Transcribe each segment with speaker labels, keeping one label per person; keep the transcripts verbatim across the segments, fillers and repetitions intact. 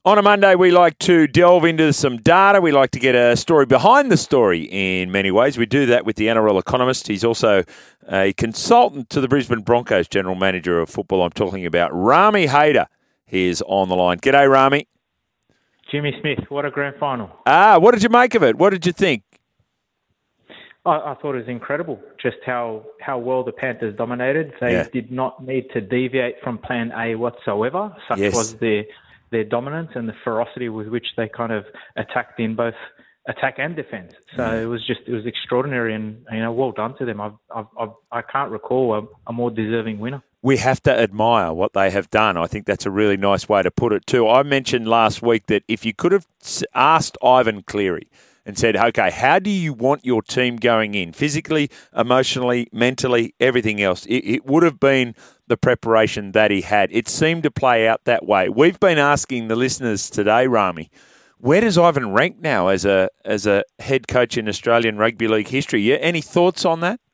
Speaker 1: On a Monday, we like to delve into some data. We like to get a story behind the story in many ways. We do that with the N R L economist. He's also a consultant to the Brisbane Broncos general manager of football. I'm talking about Rami Haider. He is on the line. G'day, Rami.
Speaker 2: Jimmy Smith, what a grand final.
Speaker 1: Ah, what did you make of it? What did you think?
Speaker 2: I, I thought it was incredible just how, how well the Panthers dominated. They
Speaker 1: Yeah.
Speaker 2: did not need to deviate from plan A whatsoever. Such
Speaker 1: Yes.
Speaker 2: was their their dominance and the ferocity with which they kind of attacked in both attack and defence. So
Speaker 1: Mm.
Speaker 2: it was just, it was extraordinary, and, you know, well done to them. I've, I've, I've, I can't recall a, a more deserving winner.
Speaker 1: We have to admire what they have done. I think that's a really nice way to put it too. I mentioned last week that if you could have asked Ivan Cleary and said, okay, how do you want your team going in? Physically, emotionally, mentally, everything else. It, it would have been the preparation that he had. It seemed to play out that way. We've been asking the listeners today, Rami, where does Ivan rank now as a as a head coach in Australian Rugby League history? Yeah, any thoughts on that?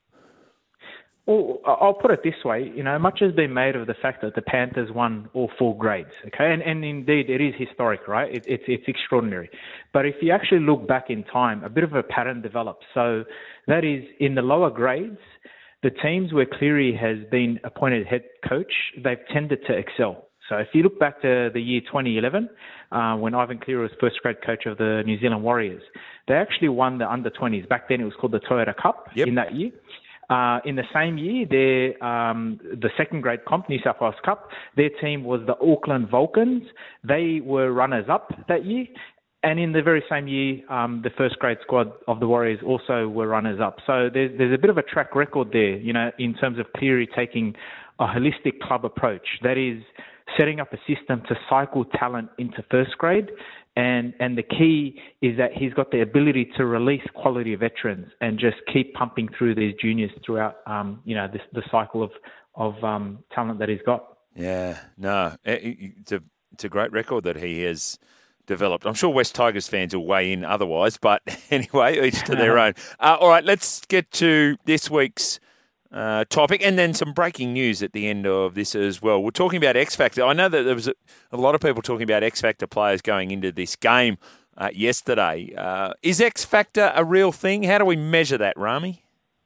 Speaker 2: Well, I'll put it this way, you know, much has been made of the fact that the Panthers won all four grades, okay? And, and indeed, it is historic, right? It, it's it's extraordinary. But if you actually look back in time, a bit of a pattern develops. So that is, in the lower grades, the teams where Cleary has been appointed head coach, they've tended to excel. So if you look back to the year twenty eleven, uh, when Ivan Cleary was first grade coach of the New Zealand Warriors, they actually won the under twenties. Back then, it was called the Toyota Cup
Speaker 1: Yep.
Speaker 2: in that year. Uh, in the same year, their, um, the second grade comp, New South Wales Cup, their team was the Auckland Vulcans. They were runners-up that year. And in the very same year, um, the first grade squad of the Warriors also were runners-up. So there's, there's a bit of a track record there, you know, in terms of Cleary taking a holistic club approach. That is, setting up a system to cycle talent into first grade. And and the key is that he's got the ability to release quality veterans and just keep pumping through these juniors throughout, um, you know, this, the cycle of of um, talent that he's got.
Speaker 1: Yeah, no, it's a it's a great record that he has developed. I'm sure West Tigers fans will weigh in otherwise, but anyway, each to their own. Uh, all right, let's get to this week's Uh, topic, and then some breaking news at the end of this as well. We're talking about X Factor. I know that there was a, a lot of people talking about X Factor players going into this game uh, yesterday. Uh, is X Factor a real thing? How do we measure that, Rami?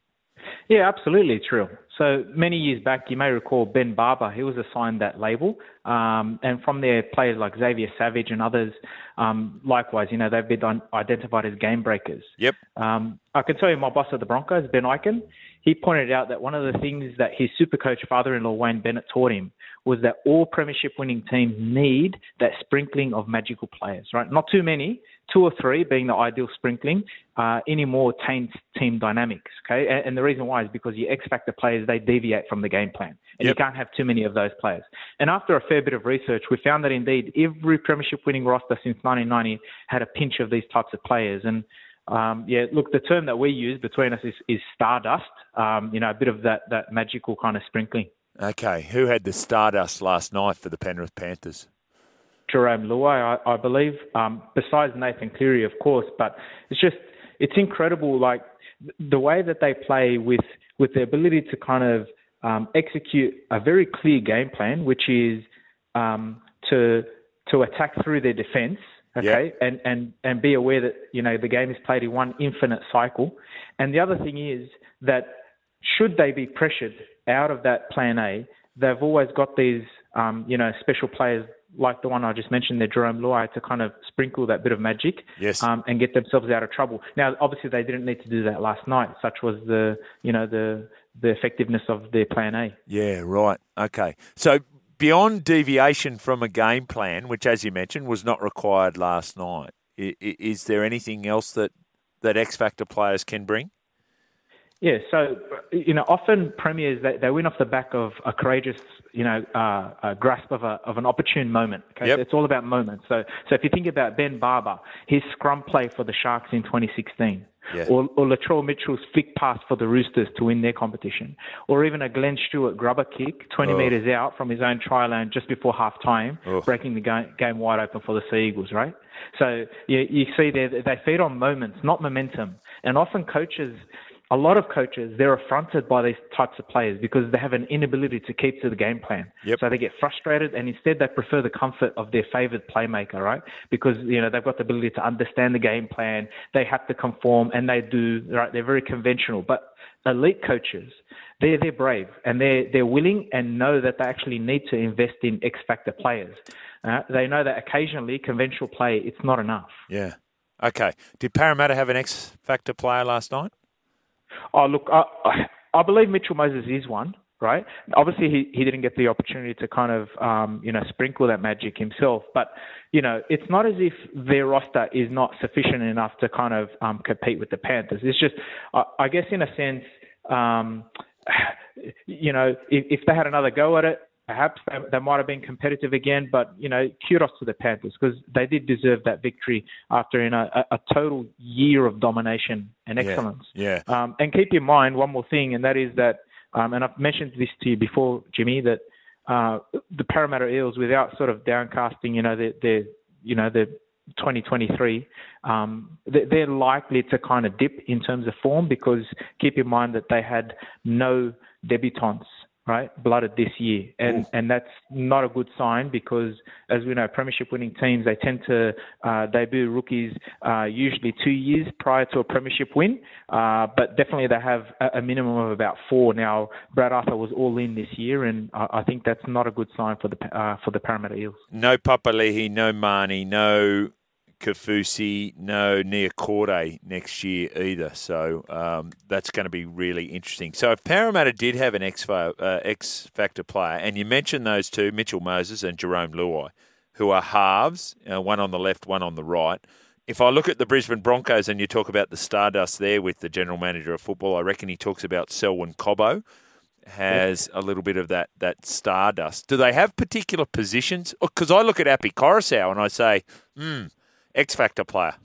Speaker 2: Yeah, absolutely, it's real. So many years back, you may recall Ben Barber, he was assigned that label. Um, and from there, players like Xavier Savage and others, um, likewise, you know, they've been identified as game breakers.
Speaker 1: Yep.
Speaker 2: Um, I can tell you my boss at the Broncos, Ben Eichen, he pointed out that one of the things that his super coach father-in-law, Wayne Bennett, taught him was that all premiership winning teams need that sprinkling of magical players, right? Not too many, two or three being the ideal sprinkling, uh, any more taints team dynamics, okay? And, and the reason why is because your X Factor players, they deviate from the game plan. And
Speaker 1: Yep.
Speaker 2: you can't have too many of those players. And after a fair bit of research, we found that indeed every premiership winning roster since nineteen ninety had a pinch of these types of players. And Um, yeah, look, the term that we use between us is, is stardust, um, you know, a bit of that, that magical kind of sprinkling.
Speaker 1: Okay, who had the stardust last night for the Penrith Panthers?
Speaker 2: Jerome Luai, I, I believe, um, besides Nathan Cleary, of course, but it's just, it's incredible, like, the way that they play with, with the ability to kind of um, execute a very clear game plan, which is um, to to attack through their defence, okay,
Speaker 1: Yep.
Speaker 2: and, and, and be aware that, you know, the game is played in one infinite cycle. And the other thing is that should they be pressured out of that plan A, they've always got these, um, you know, special players like the one I just mentioned there, Jerome Luai, to kind of sprinkle that bit of magic
Speaker 1: Yes.
Speaker 2: um, and get themselves out of trouble. Now, obviously, they didn't need to do that last night. Such was the, you know, the the effectiveness of their plan A.
Speaker 1: Yeah, right. Okay. So beyond deviation from a game plan, which, as you mentioned, was not required last night, is there anything else that, that X Factor players can bring?
Speaker 2: Yeah, so, you know, often premiers, they, they win off the back of a courageous, you know, uh, uh, grasp of a of an opportune moment. Okay?
Speaker 1: Yep.
Speaker 2: It's all about moments. So, so if you think about Ben Barber, his scrum play for the Sharks in twenty sixteen,
Speaker 1: Yeah.
Speaker 2: or, or Latrell Mitchell's flick pass for the Roosters to win their competition, or even a Glenn Stewart grubber kick twenty
Speaker 1: Oh.
Speaker 2: metres out from his own try line just before half time,
Speaker 1: Oh.
Speaker 2: breaking the game, game wide open for the Sea Eagles, right? So you, you see there, they feed on moments, not momentum. And often coaches, a lot of coaches, they're affronted by these types of players because they have an inability to keep to the game plan.
Speaker 1: Yep.
Speaker 2: So they get frustrated, and instead they prefer the comfort of their favoured playmaker, right? Because, you know, they've got the ability to understand the game plan. They have to conform, and they do, right? They're very conventional. But elite coaches, they're, they're brave, and they're, they're willing and know that they actually need to invest in X-factor players. Uh, they know that occasionally conventional play, it's not enough.
Speaker 1: Yeah. Okay. Did Parramatta have an X-factor player last night?
Speaker 2: Oh, look, I, I believe Mitchell Moses is one, right? Obviously, he, he didn't get the opportunity to kind of, um, you know, sprinkle that magic himself. But, you know, it's not as if their roster is not sufficient enough to kind of um, compete with the Panthers. It's just, I, I guess in a sense, um, you know, if, if they had another go at it, perhaps they, they might have been competitive again, but, you know, kudos to the Panthers because they did deserve that victory after in a, a, a total year of domination and excellence.
Speaker 1: Yeah. yeah.
Speaker 2: Um, and keep in mind one more thing, and that is that, um, and I've mentioned this to you before, Jimmy, that uh, the Parramatta Eels, without sort of downcasting, you know, their, their you know, the twenty twenty-three, um, they're likely to kind of dip in terms of form because keep in mind that they had no debutants, right, blooded this year. And, and that's not a good sign because, as we know, premiership-winning teams, they tend to uh, debut rookies uh, usually two years prior to a premiership win, uh, but definitely they have a, a minimum of about four. Now, Brad Arthur was all in this year, and I, I think that's not a good sign for the uh, for the Parramatta Eels.
Speaker 1: No Papali'i, no Marnie, no Kafusi, no Niokore next year either. So um, that's going to be really interesting. So if Parramatta did have an X, uh, X factor player, and you mentioned those two, Mitchell Moses and Jerome Luai, who are halves, uh, one on the left, one on the right. If I look at the Brisbane Broncos and you talk about the stardust there with the general manager of football, I reckon he talks about Selwyn Cobbo has a little bit of that that stardust. Do they have particular positions? Because I look at Api Coruscant and I say, hmm, X-factor player.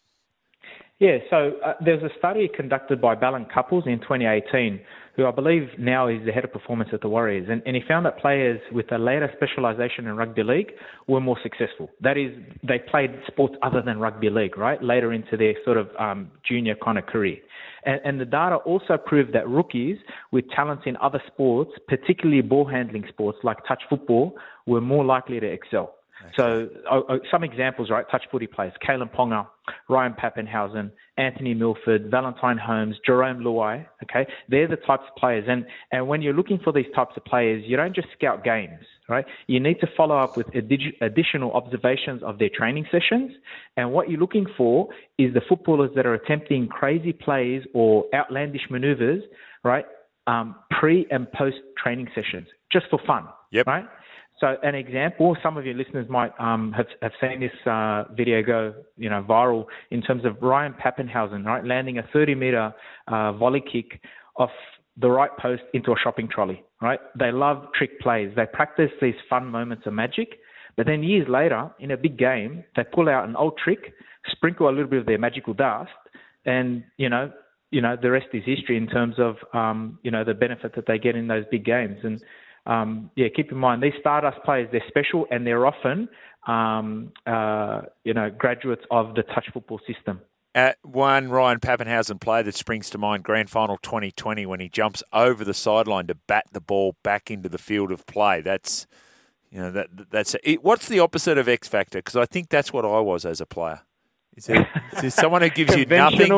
Speaker 2: Yeah, so uh, there's a study conducted by Ballon Couples in twenty eighteen, who I believe now is the head of performance at the Warriors, and, and he found that players with a later specialisation in rugby league were more successful. That is, they played sports other than rugby league, right, later into their sort of um, junior kind of career. And, and the data also proved that rookies with talents in other sports, particularly ball handling sports like touch football, were more likely to excel. Okay. So uh, some examples, right? Touch footy players: Kalen Ponga, Ryan Pappenhausen, Anthony Milford, Valentine Holmes, Jerome Luai. Okay, they're the types of players. And and when you're looking for these types of players, you don't just scout games, right? You need to follow up with addi- additional observations of their training sessions. And what you're looking for is the footballers that are attempting crazy plays or outlandish manoeuvres, right? Um, pre and post training sessions, just for fun.
Speaker 1: Yep.
Speaker 2: Right. So an example, some of your listeners might um, have, have seen this uh, video go, you know, viral in terms of Ryan Pappenhausen, right, landing a thirty meter uh, volley kick off the right post into a shopping trolley, right? They love trick plays. They practice these fun moments of magic, but then years later, in a big game, they pull out an old trick, sprinkle a little bit of their magical dust, and, you know, you know, the rest is history in terms of, um, you know, the benefit that they get in those big games. And Um, yeah, keep in mind, these Stardust players, they're special and they're often, um, uh, you know, graduates of the touch football system.
Speaker 1: At one Ryan Pappenhausen play that springs to mind, Grand Final twenty twenty, when he jumps over the sideline to bat the ball back into the field of play. That's, you know, that that's it. What's the opposite of X Factor? Because I think that's what I was as a player. Is there, is there someone who gives you nothing?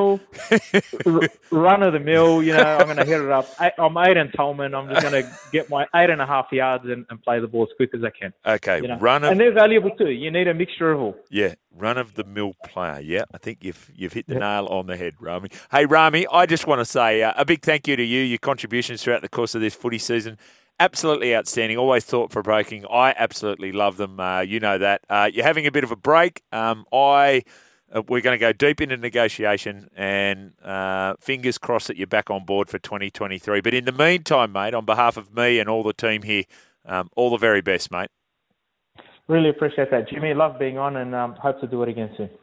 Speaker 2: r- run of the mill, you know, I'm going to hit it up. I, I'm Aidan Tolman. I'm just going to get my eight and a half yards and, and play the ball as quick as I can.
Speaker 1: Okay,
Speaker 2: you know?
Speaker 1: run of,
Speaker 2: and they're valuable too. You need a mixture of all.
Speaker 1: Yeah, run of the mill player. Yeah, I think you've you've hit the yeah. nail on the head, Rami. Hey, Rami, I just want to say uh, a big thank you to you. Your contributions throughout the course of this footy season, absolutely outstanding. Always thought-provoking. I absolutely love them. Uh, you know that. Uh, you're having a bit of a break. Um, I. Uh, we're going to go deep into negotiation and uh, fingers crossed that you're back on board for twenty twenty-three. But in the meantime, mate, on behalf of me and all the team here, um, all the very best, mate.
Speaker 2: Really appreciate that, Jimmy. Love being on and um, hope to do it again soon.